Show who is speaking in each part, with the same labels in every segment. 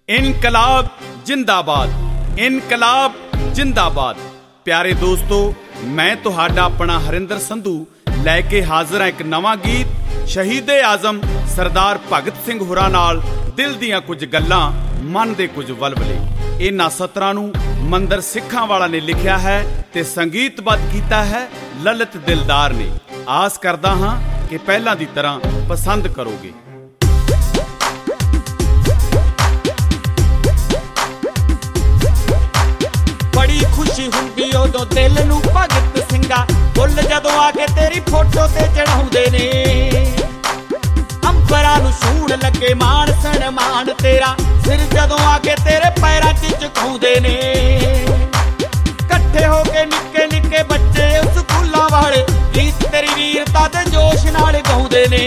Speaker 1: इनकलाब जिंदाबाद, इनकलाब जिंदाबाद। प्यारे दोस्तों, मैं तुहाडा अपना हरिंदर संधू लैके हाजिर हाँ एक नवा गीत शहीदे आजम सरदार भगत सिंह होरां नाल दिल दियां कुछ गल्लां मन दे कुछ वलवले। इन्हां सतरां नूं मंदिर सिखां वाला ने लिखिया है ते संगीतबद्ध कीता है ललित दिलदार ने। आस करदा हां कि पहलां दी तरह पसंद करोगे।
Speaker 2: बड़ी खुशी हुंदी उदों दिल नूं भगत सिंगा फुल जदों आके तेरी फोटो ते चढ़ाउंदे ने। अंबरां नूं छूण लगे मान सनमान तेरा सिर जदों आके तेरे पैरां च झुकाउंदे ने। कट्ठे होके निक्के निक्के बच्चे स्कूलां वाले गीत तेरी वीरता दे जोश नाल गाउंदे ने।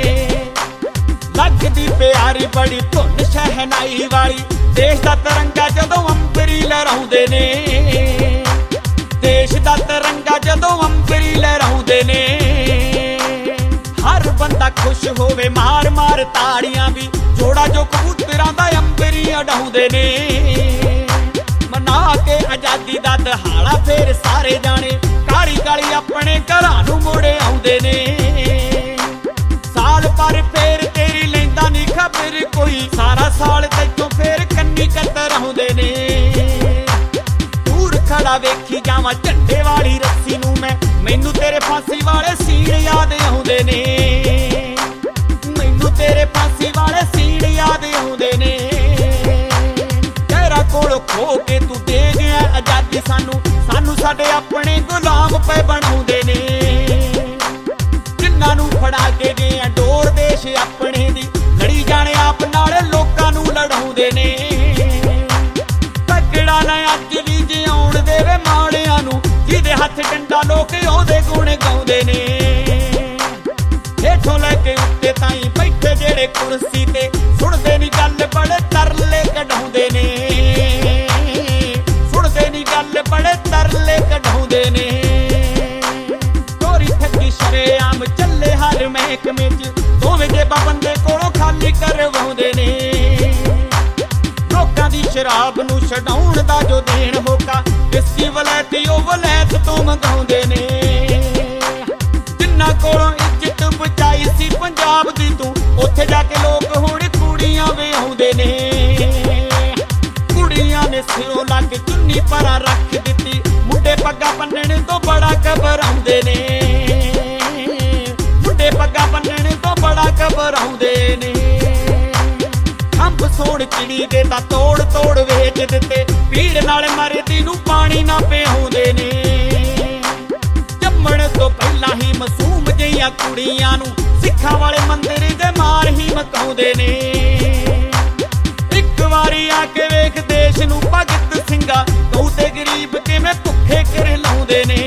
Speaker 2: लगदी प्यारी बड़ी धुन शहनाई वाली देश दा तिरंगा जदों अंबरी लहराउंदे ने। देश दा तिरंगा जदों अंबरी लहराउंदे ने। हर बंदा खुश होवे मार मार ताड़ियां भी जोड़ा जो कबूतरां दा अंबरी उडाउंदे ने। मना के आजादी दा दहाड़ा फेर सारे जाने काली काली अपने घरां नूं मुड़े आउंदे ने। साल पर फेर तेरी लैंदा नी खबर कोई सारा साल तैथों फेर कन्नी कतर आउंदे ने। दूर खड़ा वेखी जावां झंडे वाली रस्सी नूं मैनू तेरे फांसी वाले सीन याद आउंदे ने। मैनू तेरे फांसी वाले सीन याद आउंदे ने। तेरा कोल खो के तू दे गया आजादी सानू सानू साडे अपने गुलाम पे बनाउंदे ने। जिन्हां नूं फड़ा के गए डोर देश अपने दी लड़ी जाने आप नाल लोकां नूं लड़ाउंदे ने। तगड़ा ना अज भी जिउण देवे माड़ियां नूं जिहदे हत्थ डंडा लोक ओहदे गुण गाउंदे ने। हेठों लैके उत्ते ताईं बैठे जेड़े कुर्सी ते सुणदे नी गल बड़े तरले कढाउंदे ने। सुणदे नी गल बड़े तरले कढाउंदे ने। चोरी ठगी शरेआम चले हर महकमे च दोवें जेबां बंदे कोलों खाली करवाउंदे ने। लोकां दी शराब नूं छडाउण दा जो देण होका विस्की वलैती ओ वलैत तों मंगाउंदे ने। जिन्हां कोलों इज्जत बचाई सी पंजाब दी तूं उत्थे जाके लोक हुण कुड़ियां विआउंदे ने। कुड़ियां ने सिरों लग चुन्नी परां रख दित्ती मुंडे पग्गा बन्नण तों बड़ा घबराउंदे ने। मुंडे पग्गा बन्नण तों बड़ा घबराउंदे ने। अंब सोण चिड़ी दे तां तोड़ तोड़ वेच दित्ते भीड़ नाल मरदी नूं पानी ना पिआउंदे ने। जम्मण तो पहलां ही मासूम जिहियां कुड़ियां नूं सिखां वाले मंदिर दे मार ही मकाउंदे ने। इक वारी आके वेख देश नूं भगत सिंगा तू ते गरीब किवें भुखे कर लाउंदे ने।